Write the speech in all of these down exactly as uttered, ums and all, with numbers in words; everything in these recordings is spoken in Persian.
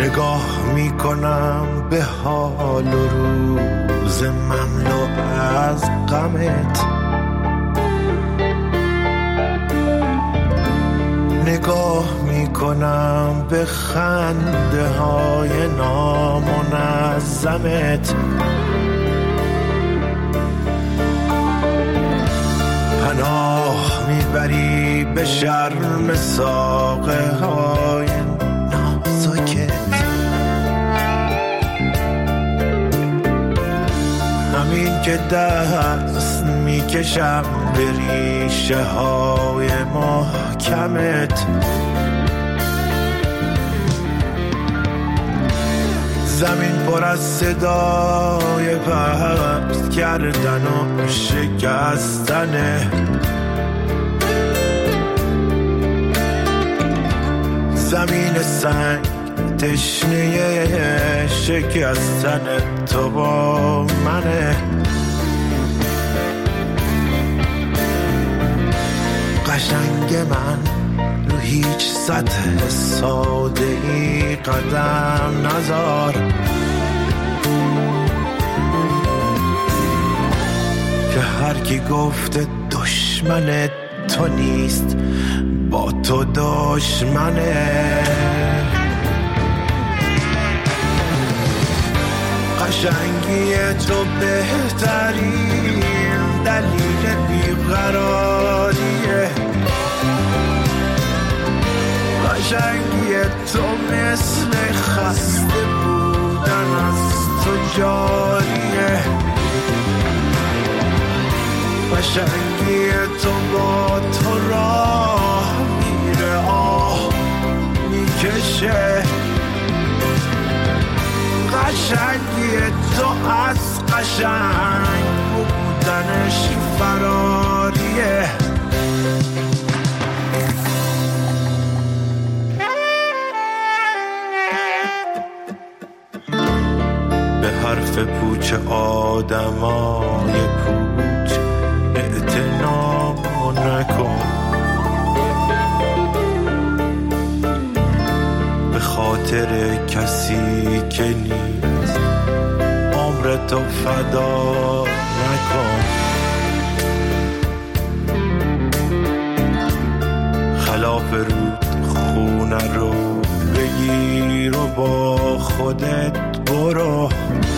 نگاه میکنم به حال و روز مملو از غمت، نگاه میکنم به خنده های نامنظمت، پناه میبری به شرم ساقه های نازکت، همین که دست میکشم به ریشه های محکمت، زمین پر از صدای پست کردن و شکستنه، زمین سنگ تشنه شکستن تو با منه، قشنگ من رو هیچ سطح ساده ای قدم نذار، که هر کی گفته دشمن تو نیست با تو دشمنه، قشنگی تو بهترین دلیل بیقراریه، قشنگی تو مثل خسته بودن از تو جاریه، قشنگی تو با تو راه میره آه میکشه، قشنگی تو از قشنگ بودنش فراریه، به حرف پوچ آدمای پوچ اعتنا نکن، به خاطر کسی که نیست عمر تو فدا نکن، خلاف رود خونه رو بگیر و با خودت برو،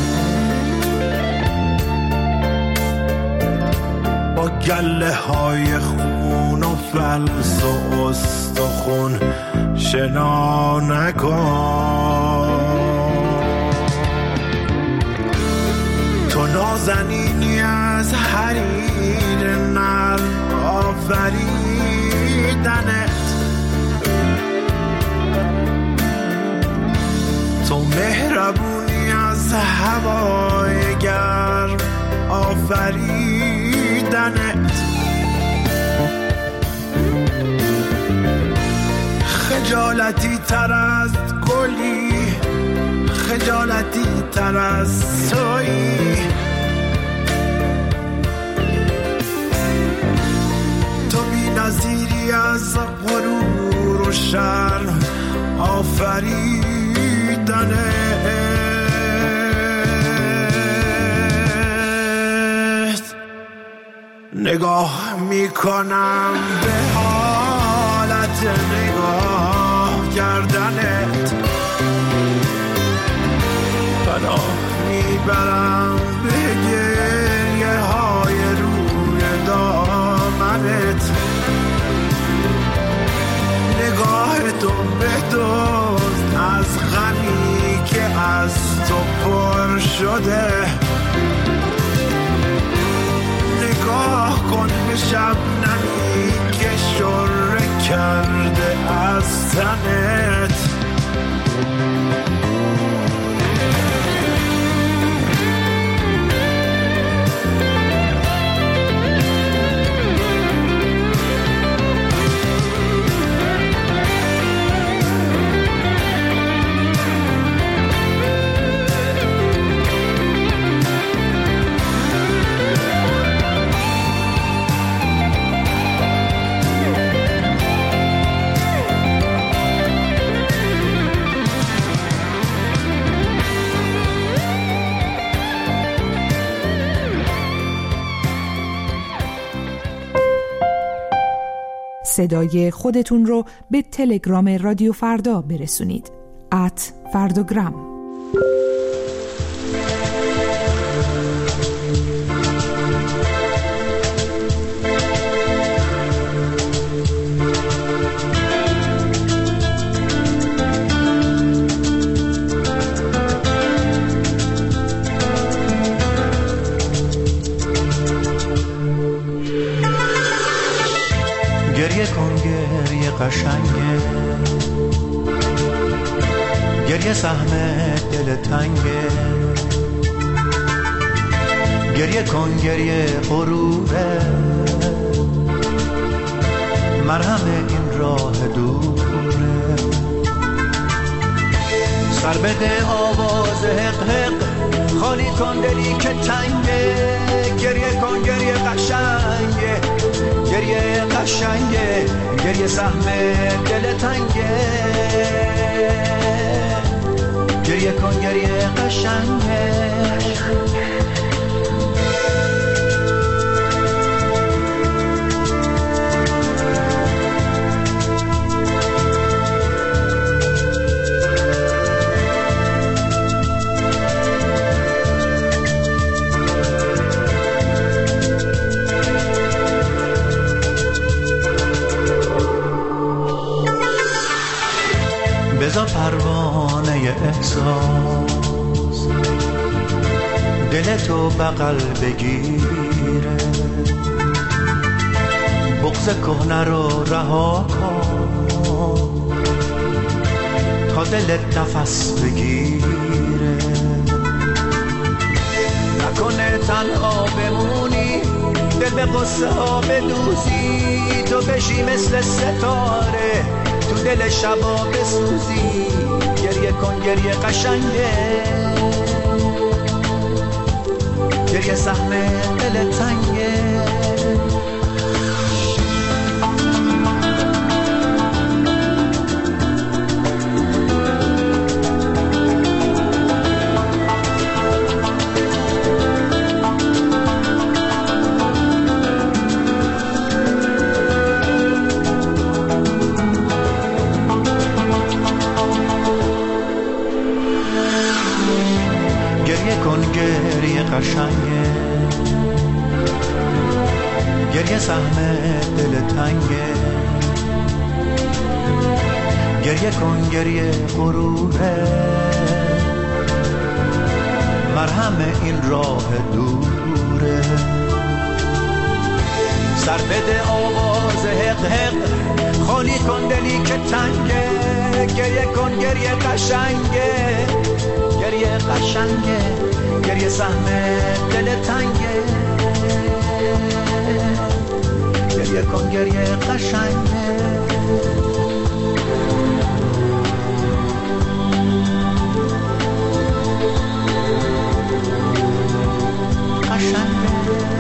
با گله های خون و فلس و استخون شنا نکن، تو نازنینی از حریر نرم آفریدنت، تو مهربونی از هوای گرم آفریدنت، خجالتی تر از گلی، خجالتی تر از تویی، تو بی نظیری از غرور و شرم آفریدنت، نگاه میکنم به حالت نگاه کردنت، پناه میبرم به گریه های روی دامنت، نگاه تو بدزد از غمی که از تو پر شده، نگاه کن به شبنمی که شره کرده از تنت، صدای خودتون رو به تلگرام رادیو فردا برسونید. ات فردوگرام. گریه کن گریه قشنگه، گریه سهم دل تنگه، گریه کن گریه غروره، مرهم این راه دوره. سر بده آواز حق حق، خالی کن دلی که تنگه، گریه کن گریه قشنگه، گریه قشنگه، گریه سهم دل تنگه، گریه کن گریه قشنگه. بذار پروانه احساس دل تو بغل بگیره، بغض کهنه رو رها کن تا دلت نفس بگیره. نکنه تنها بمونی، دل به قصه ها بدوزی، تو بشی مثل ستاره تو دل شبا بسوزی. گریه کن گریه قشنگه، گریه سهم دل تنگه. قشنگه، گریه سهم دل تنگه، گریه کن گریه غروره، مرهم این راه دوره. سر بده آواز حق حق، خالی کن دلی که تنگه، گریه کن گریه قشنگه، گریه قشنگه، گریه سهم دل تنگه، گریه کن گریه قشنگه. قشنگه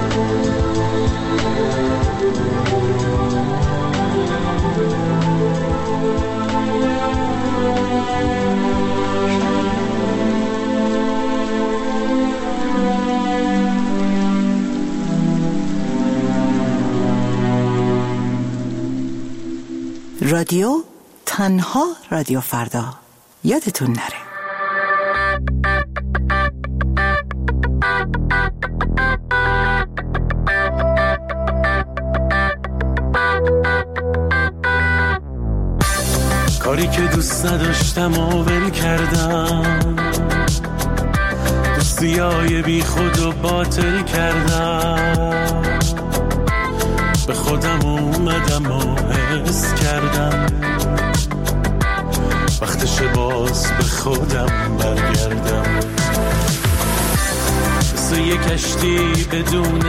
رادیو تنها رادیو فردا، یادتون نره. کاری که دوست نداشتم و ول کردم، دوستیای بی خود و باطل کردم، به خودم اومدم و حس کردم وقتش باز به خودم برگردم. مثل یه کشتی بدون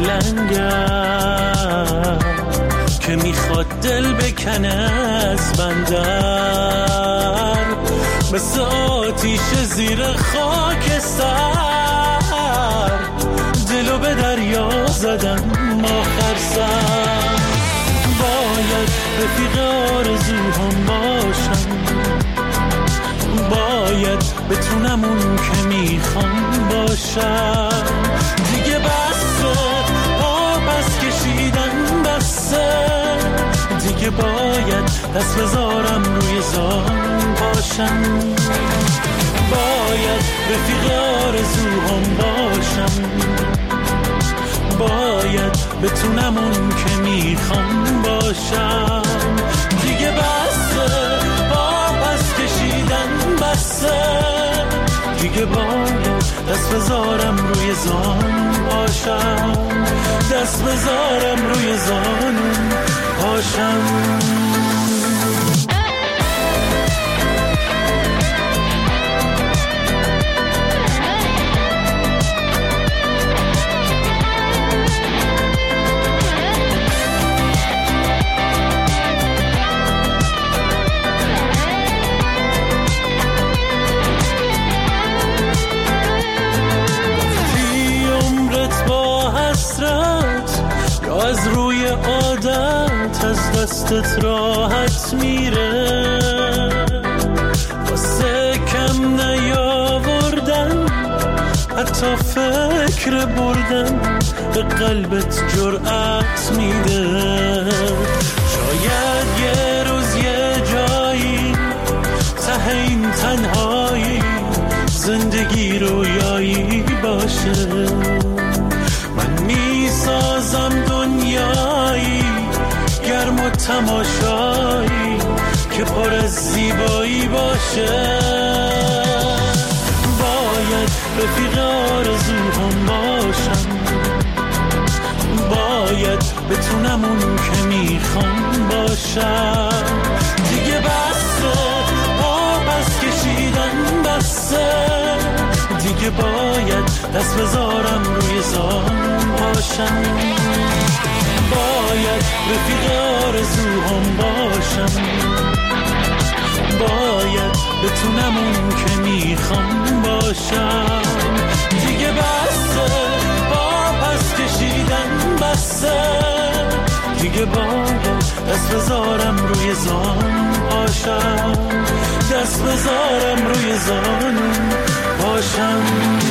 لنگر که میخواد دل بکنه از بندر، مثل آتیش زیر خاکستر دلو به دریا زدم آخر سر. باید رفیق آرزوهام باشم، باید بتونم اون که میخوام باشم. دیگه بسه آب از کشیدن، بسه دیگه دست بذارم روی زان پاشم. باید رفیق آرزوهام باشم، باید بتونم اون که میخوام باشم. دیگه بسه با پس کشیدن بسه، دیگه باید دست بذارم روی زان باشم، دست بذارم روی زان باشم. از روی عادت از دستت راحت میره، واسه کم نیاوردن حتی فکر بردن به قلبت جرأت میده. شاید یه روز یه جایی ته این تنهایی زندگی رویایی باشه، من میسازم دنیایی گرم و تماشایی که پر از زیبایی باشه. باید رفیق آرزوهام باشم، باید بتونم اون که میخوام باشم. دیگه بسه با پس کشیدن بسه، دیگه باید دست بذارم روی زان باشم. باید رفیق آرزوهام باشم، باید بتونم اون که میخوام باشم. دیگه بسه با پس کشیدن بسه، دیگه باید دست بذارم روی زان باشم، دست بذارم روی زان باشم.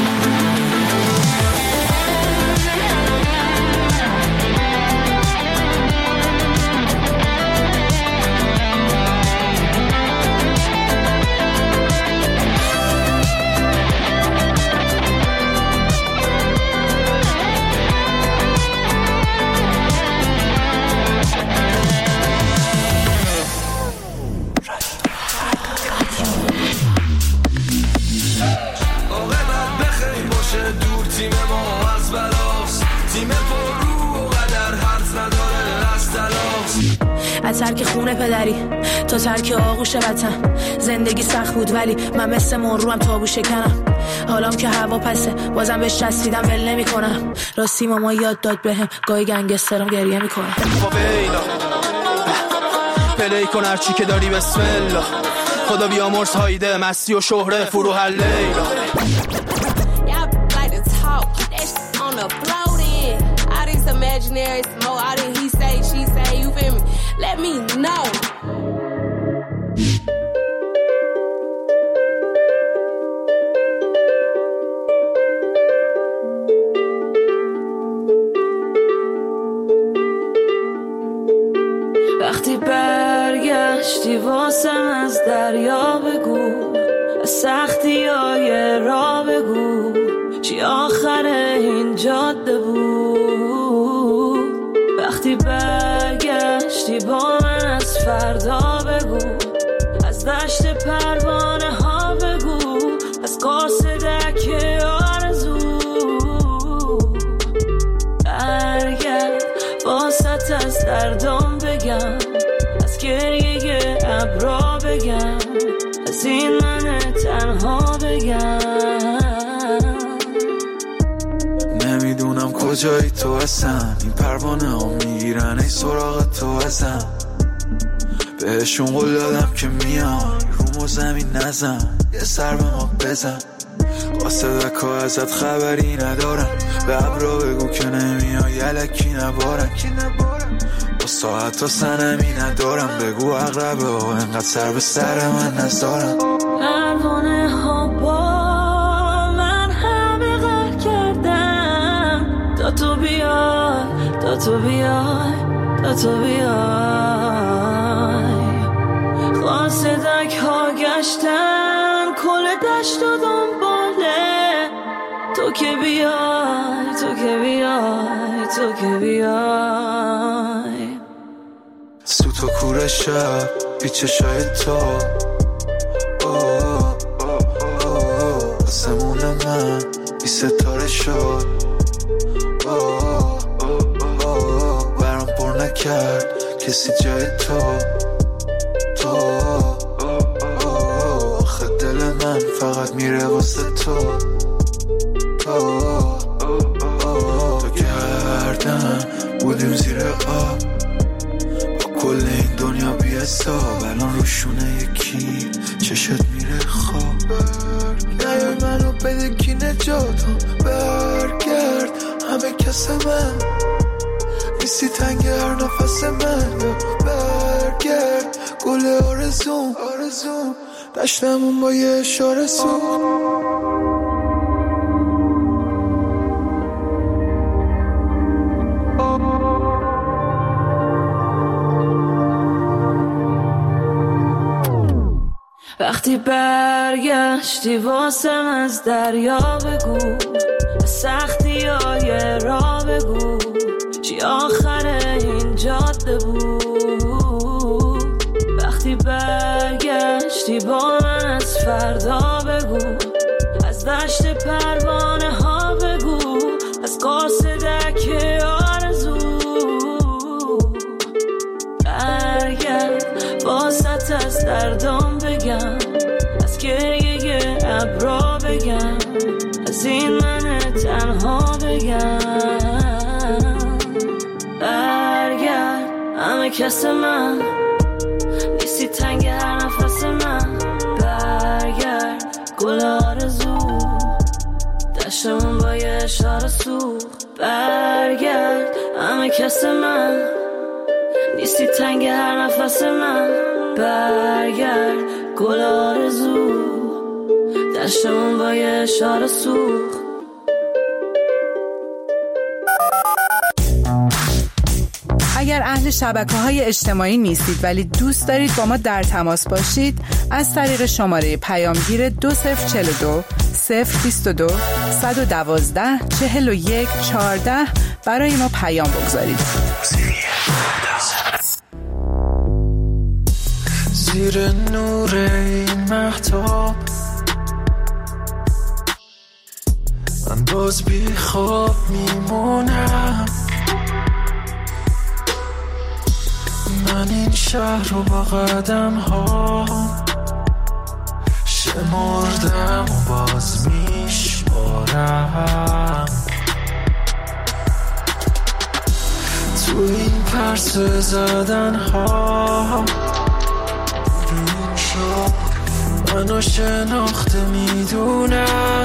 از ترک خونه پدری تا ترک آغوش وطن، زندگی سخت بود ولی من مثل مروم تابو شکنم. حالام که هوا پسه بازم بهش چسبیدم ول نمی کنم. راستی ماما یاد داد بهم گاهی گنگسترم گریه میکنم. پلی کن هرچی که داری بسم الله، خدا بیامرز هایده مستی و شهره فرو هر لیلا. Imaginary smoke, I didn't he say, she say, you feel me? Let me know. وقتی برگشتی واسم از دریا بگو، از سختی های را بگو، چی آخر این جاده بود. وقتی برگشتی با من از فردا بگو، از دشت پروانه ها بگو، از قاصدک آرزو. برگرد واسط از دردام بگم، از گریه ابرا بگم، از این من تنها بگم. نمیدونم کجایی تو هستن، این پروانه ها میگیرن ای سراغ تو هستن. بهشون قول دادم که میان رو زمین نزن، یه سر به ما بزن. قاصدک ها ازت خبری ندارن، به ابرا بگو که نمیان یلکی نبارن. با ساعت ها سنمی ندارم، بگو اقربه ها انقدر سر به سر من نزدارن. پروانه ها با من همه غر کردن، تا تو بیای، تا تو بیای، تا تو بیای. قاصدک ها گشتن کل دشت و دنباله تو که بیای تو که بیای تو که بیای سوت و کوره شب بی چشای تو آسمون من بی ستاره شد برام پر نکرد کسی جای تو تو آخه دل من فقط میره واسه تو تو تو کردن بودیم زیر آب با کل این دنیا بی حساب الان روشونه یکی چشت میره خواب نیای منو بده کی نجاتم برگرد همه کس من نیستی تنگ هر نفس من برگرد گل آرزوم آرزوم دشتمون با یه اشاره سوخت وقتی برگشتی واسم از دریا بگو از سختی های را بگو چی آخر این جاده بود وقتی برگشتی با من از فردا بگو از دشت پروانه ها بگو از قاصدک آرزو برگرد واسط از دردام بگم از گریه ابرا بگم از این من تنها بگم برگرد همه کس من نیستی تنگ هر نفس من برگرد گل آرزو دشتمون با یه اشاره سوخت برگرد همه کس من نیستی تنگ هر نفس من برگرد گل آرزو دشتمون با یه اشاره سوخت اگر اهل شبکه‌های اجتماعی نیستید ولی دوست دارید با ما در تماس باشید از طریق شماره پیامگیر دو صفر چهل و دو صفر بیست و دو صد و دوازده چهل و یک چهارده برای ما پیام بگذارید. زیر نور این مهتاب من باز بی خواب میمونم من این شهر رو با قدم ها شمردم و باز میشمارم تو این پرسه زدن ها منو شناخته میدونم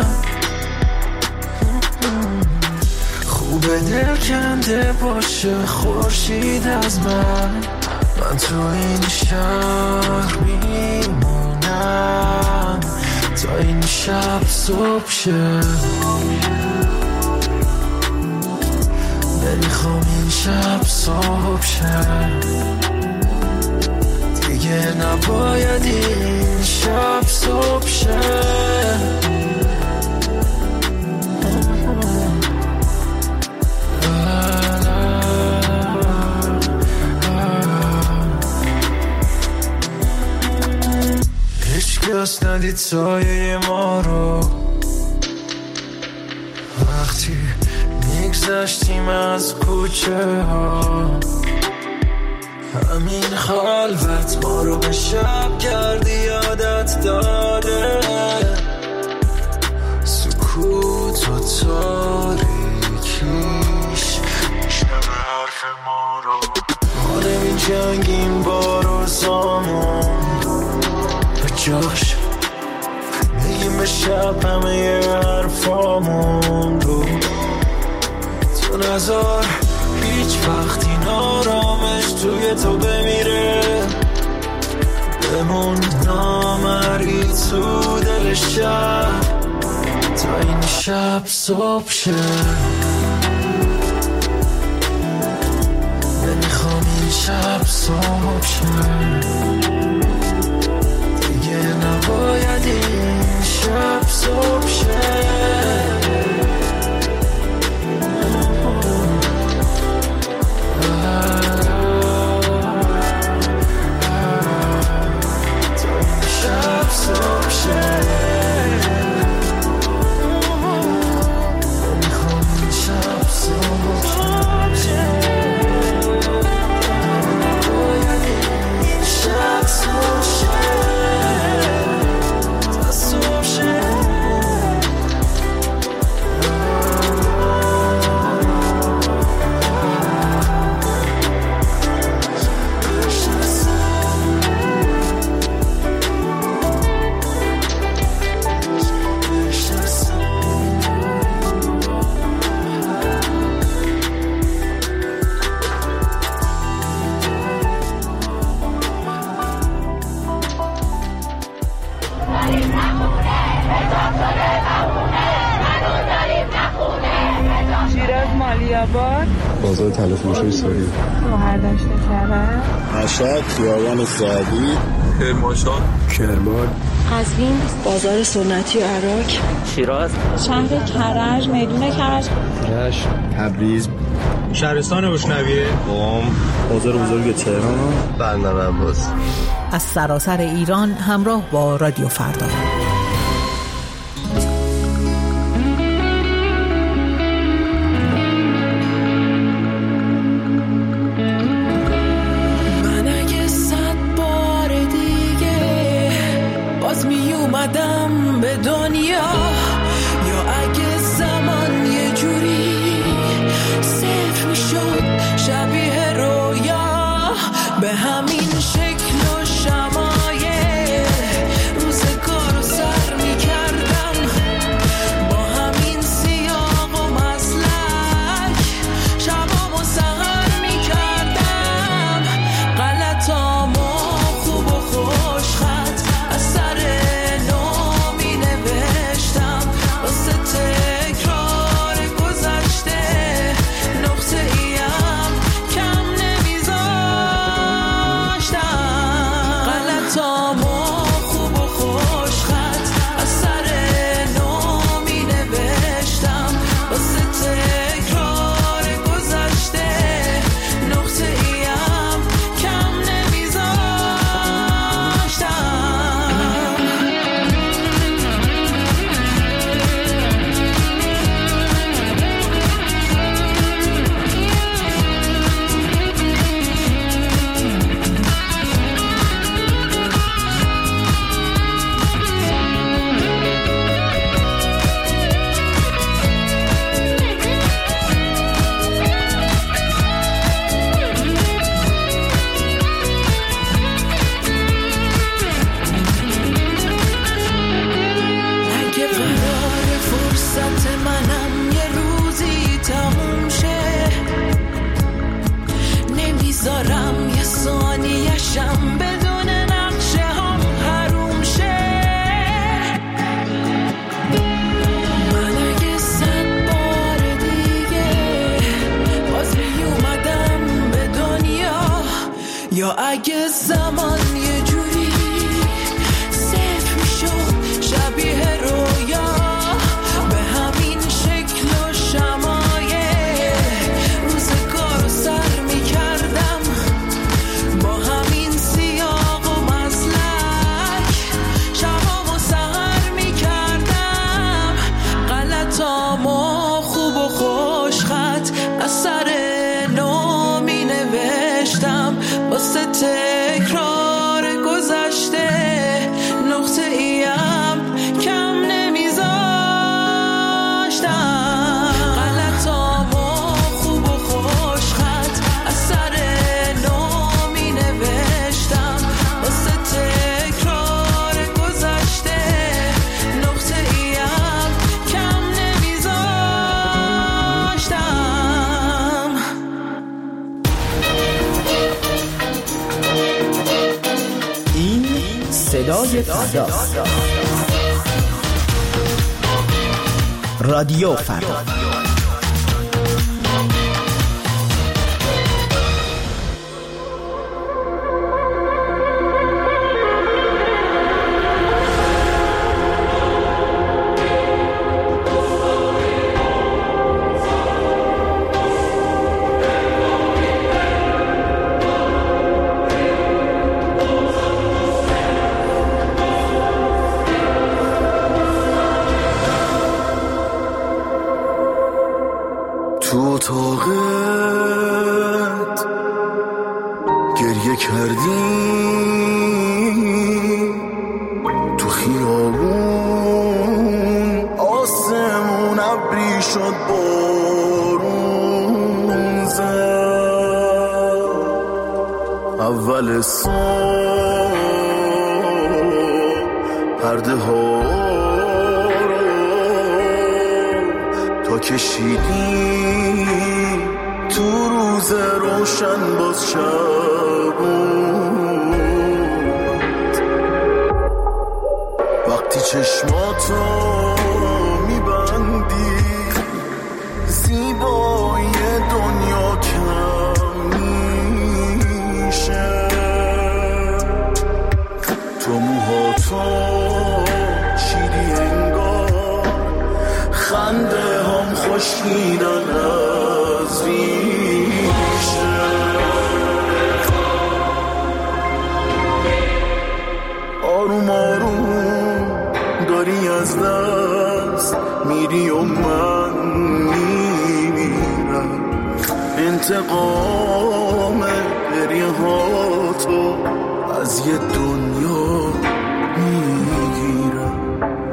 خوبه دل کنده باشه خورشید از من من تو این شهر میمونم تا این شب صبح شه نمیخوام این شب صبح شه دیگه نباید این شب صبح شه هیچکس ندید سایه ما رو وقتی میگذشتیم از کوچه ها همین خلوت ما رو به شب کردی یادت داده سکوت و تاریکیش میشنوه حرف ما رو ما نمی جنگیم با روزامون به جاش میگیم به شب همه حرفامون رو تو نظر هیچ وقت این آرامش توی تو بمیره بمون نامری تو دل شب تا این شب صبح شه نمیخوام این شب صبح شه بازار طلافروشی سوری. گوهر داشته کرد. مشهد خیابان سعدی. کرمانشاه. کرمان. قزوین بازار سنتی عراق. شیراز. شهر کرج میدون کرج. رشت. تبریز. شهرستان گشنویه. قم. بازار بزرگ تهران. بندر عباس. از سراسر ایران همراه با رادیو فردا. من اگه صد بار دیگه باز می اومدم به دنیا، یا اگه زمان یه جوری صفر می شد شبیه رویا، به همین شکل و شمایل روزگار رو سر می کردم، با همین سیاق و مسلک شبام و سهر می کردم، غلطام و خوب و خوش خط از سر نو می نوشتم، واسه تکرار گذشته نقطه ایم کم نمیذاشتم، غلطام و خوب و خوش خط از سر نو می نوشتم، واسه تکرار گذشته نقطه ایم کم نمیذاشتم. اگه قرار فرصت منم یه روزی تموم شه، نمیذارم یه ثانیه‌شم بدون نقشه هم حروم شه. من اگه صد بار دیگه باز می اومدم به دنیا، یا اگه زمان یه جوری صفر می شد شبیه رویا، به همین شکل و شمایل روزگار رو سر می کردم، با همین سیاق و مسلک شبام و سهر می کردم، غلطام و خوب و خوش خط از سر نو می نوشتم، واسه تکرار گذشته نقطه ایم کم نمیذاشتم، غلطام و خوب و خوش خط از سر نو می نوشتم، واسه تکرار گذشته نقطه ایم کم نمیذاشتم. این صدای فرداست. رادیو فردا. تو اتاقت گریه کردی، تو خیابون آسمون ابری شد بارون زد، اول صبح پرده ها تا کشیدی تو روز روشن باز شب بود، وقتی چشماتو میبندی زیبایی دنیا تو چیدی انگار، خنده هم خوشگینن از ریشه. آروم آروم داری از دست میری و من میمیرم، انتقام گریه ها تو از یه دنیا میگیرم.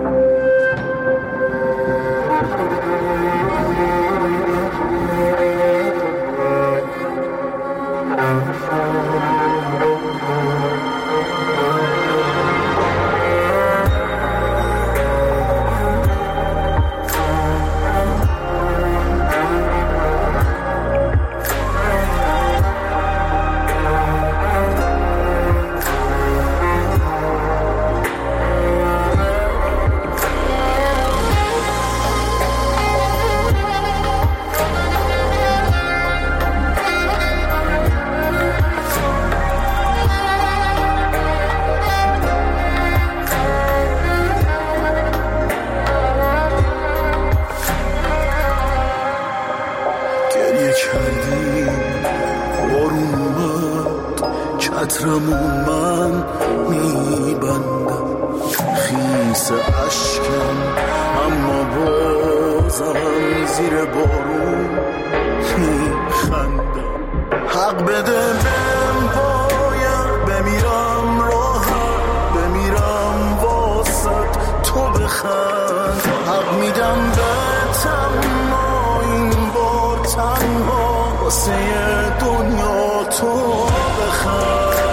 چترمون من میبندم خیس عشقم، اما بازم زیر بارون میخندم. حق بده بهم باید بمیرم راحت، بمیرم واسط تو بخند. حق میدم بهتم ما این بار تنها واسه دنیا تو بخند.